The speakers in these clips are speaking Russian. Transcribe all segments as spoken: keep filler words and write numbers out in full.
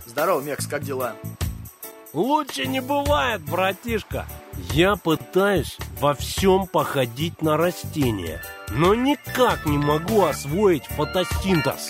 Здорово, Мекс, как дела? Лучше не бывает, братишка. Я пытаюсь во всем походить на растения, но никак не могу освоить фотосинтез.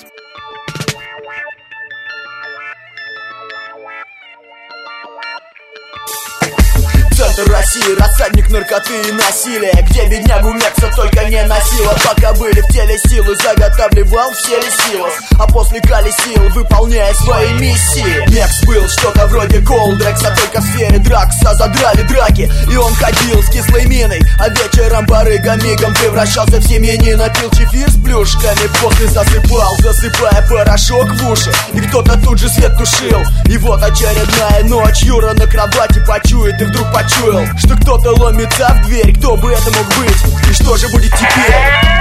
Центр России, рассадник наркоты и насилия, где беднягу Мекса только не носила. Пока были в теле силы, заготавливал в теле силос, а после колесил, выполняя свои миссии. Мекс был что-то вроде Колдрекса, только в сфере дракса задрали драки. И он ходил с кислой миной, а вечером барыга мигом превращался в семьянина. Пил чефир с плюшками, после засыпал, засыпая порошок в уши. И кто-то тут же свет тушил. И вот очередная ночь, Юра на кровати почует и вдруг почует, что кто-то ломится в дверь. Кто бы это мог быть? И что же будет теперь?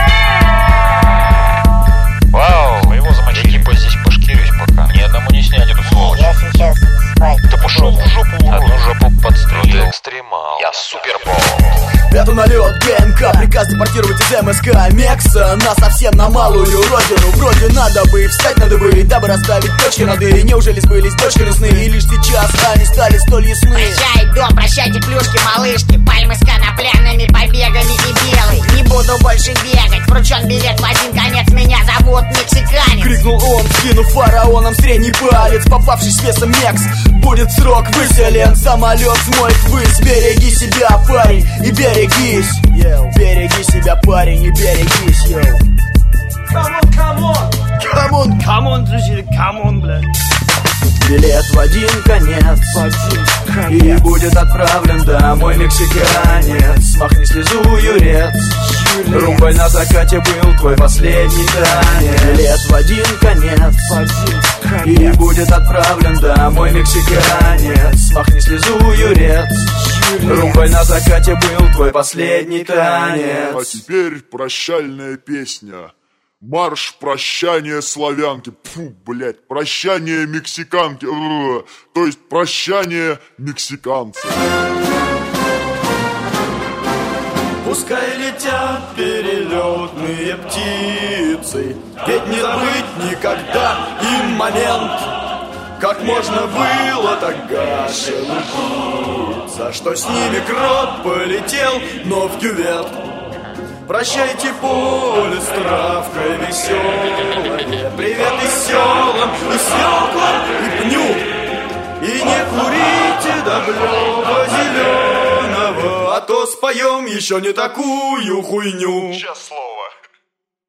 Вау, вы его замочили. Я типа здесь пошкирюсь пока. Ни одному не снять эту сволочь. Я сейчас спать. Да пошел в жопу. Одну жопу подстроил. Экстремал. Я супербол. Это налет ГНК, приказ депортировать из МСК Мекса на совсем на малую родину. Вроде надо бы и встать надо бы, дабы расставить точки над «и». Неужели сбылись дочкины сны, и лишь сейчас они стали столь ясны? Прощай, дом, прощайте, плюшки, малышки, пальмы с конопляными побегами и белый. Не буду больше бегать, вручен билет в один конец, меня зовут мексиканец. Крикнул он, скинув фараоном средний палец. Попавший с весом Мекс, будет срок выселен. Самолет смоет ввысь, береги себя, парень, и береги. Йоу, береги себя, парень, и берегись, йоу. Come on, come on, come on, come on, слушай, come on, бля. Билет в один конец, и будет отправлен домой мексиканец. Смахни слезу, юрец, румбой на закате был твой последний танец. Билет в один конец, и будет отправлен домой мексиканец. Смахни слезу, юрец, румбой на закате был твой последний танец. А теперь прощальная песня. Марш прощания славянки. Фу, блядь, прощание мексиканки. Р-р-р. То есть прощание мексиканцев. Пускай летят перелетные птицы, ведь не забыть никогда им момент. Как можно было так гаше лупиться, что с ними крот полетел, но в кювет. Прощайте поле с травкой веселое, привет и селам, и свеклам, и пню. И не курите доблёва зеленого, а то споем еще не такую хуйню. Сейчас слово.